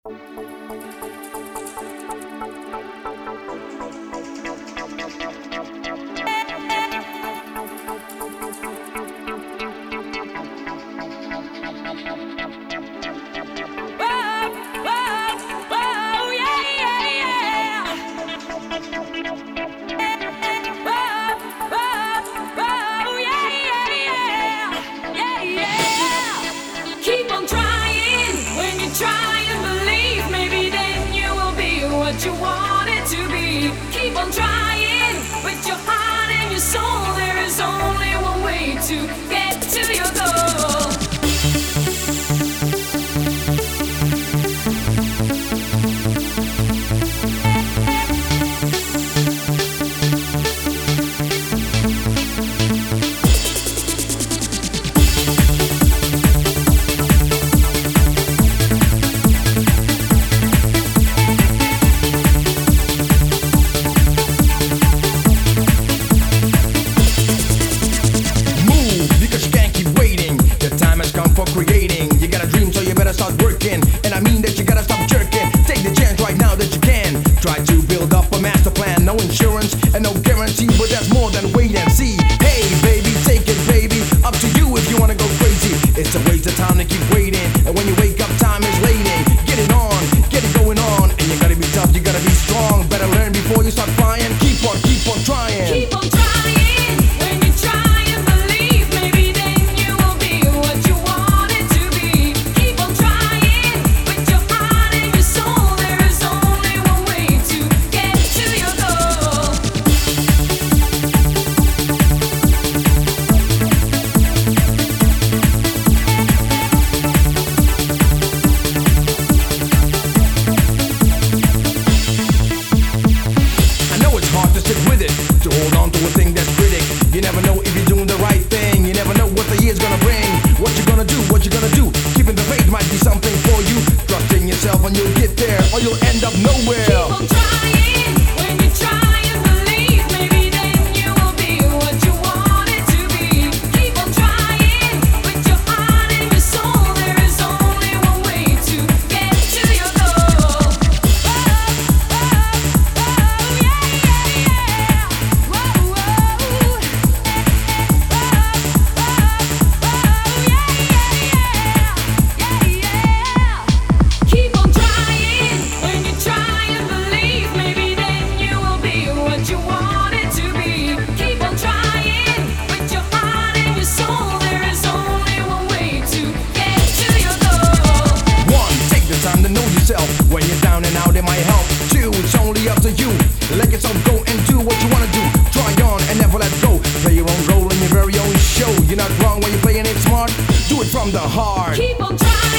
You want it to be. Keep on trying with your heart and your soul. There is only one way to get to your goal. Creating, you got a dream, so you better start working. And I mean that you gotta stop jerking. Take the chance right now that you can. Try to build up a master plan. No insurance and no guarantee, but that's more than wait and see. Hey baby, take it baby. Up to you if you wanna go crazy. It's a waste of time to keep waiting. And when you wake up, time is waiting. Get it on, get it going on. And you gotta be tough, you gotta be strong. Better learn before you start flying. Keep on trying. Keep on trying. To hold on to a thing that's critic. You never know if you're doing the right thing. You never know what the year's gonna bring. What you gonna do, what you gonna do. Keeping the faith might be something for you. Trust in yourself and you'll get there, or you'll end up nowhere. Keep on trying. When you try and believe, maybe then you will be what you want it to be. Keep on trying with your heart and your soul. There is only one way to get to your goal. When you're down and out, it might help. 2, it's only up to you. Let yourself go and do what you wanna do. Try on and never let go. Play your own role in your very own show. You're not wrong when you're playing it smart. Do it from the heart. Keep on trying.